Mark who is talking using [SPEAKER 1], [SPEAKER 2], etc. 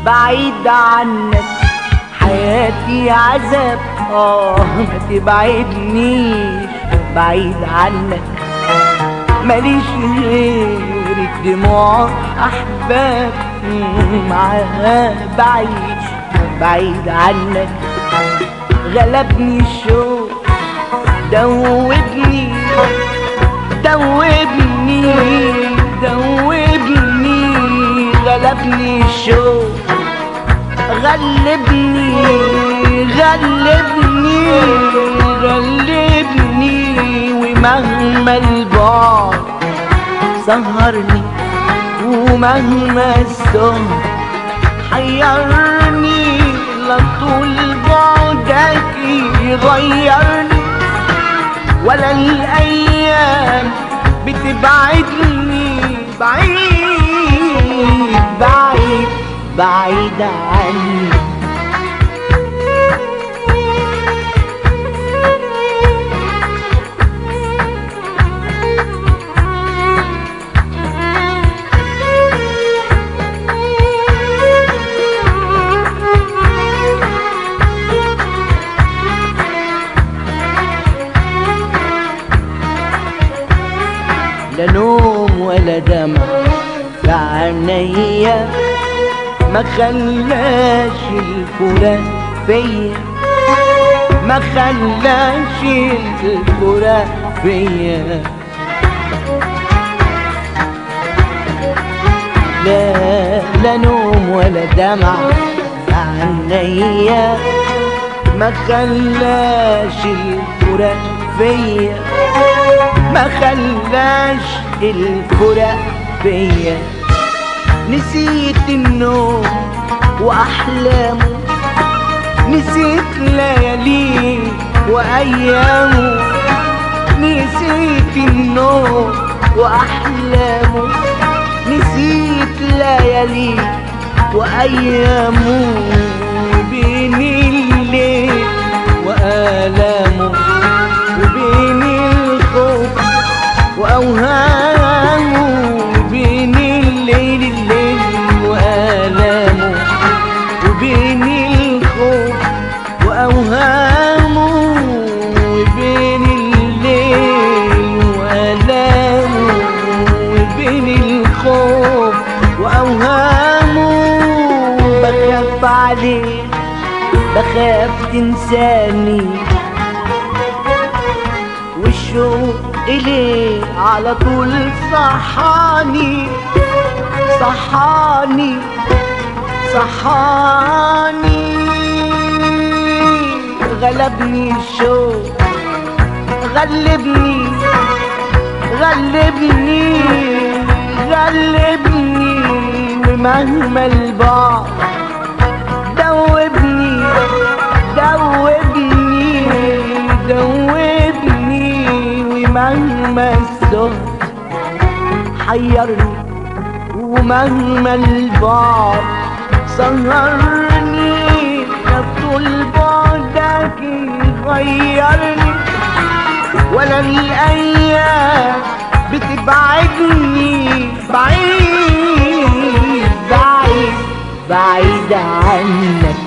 [SPEAKER 1] بعيد عنك، حياتي عذاب ما تبعدنيش بعيد عنك. ماليش غيرك دموع احباب معاها بعيش بعيد عنك. غلبني الشوق دوبني دوبني دوبني، غلبني الشوق غلبني غلبني غلبني، ومهما البعد سهرني ومهما السهر حيرني، لا طول بعدك يغيرني ولا الأيام بتبعدني بعيد بعيد بعيد عني. لا نوم ولا دمع في عينيا، ما خلاش الفراق فيا، ما خلاش الفراق فيا. لا نوم ولا دمع في عينيا، ما خلاش الفراق فيا، ما خلاش الفراق فيا. نسيت النوم واحلامه، نسيت لياليه وايامه، نسيت النوم واحلامه، نسيت لياليه وايامه، بين الليل والامه، وبين الخوف واوهامه، بين الليل والامه، وبين الخوف واوهامه، وبين الليل والامه، وبين الخوف واوهامه. بخاف عليك بخاف تنساني، والشوق إليه على طول صحاني صحاني صحاني. غلبني الشوق غلبني غلبني غلبني، ومهما البعد دوبني دوبني دوبني، ومهما السهر حيرني، ومهما البعد سهرني، لا طول بعدك يغيرني ولا الأيام بتبعدني بعيد بعيد بعيد عنك.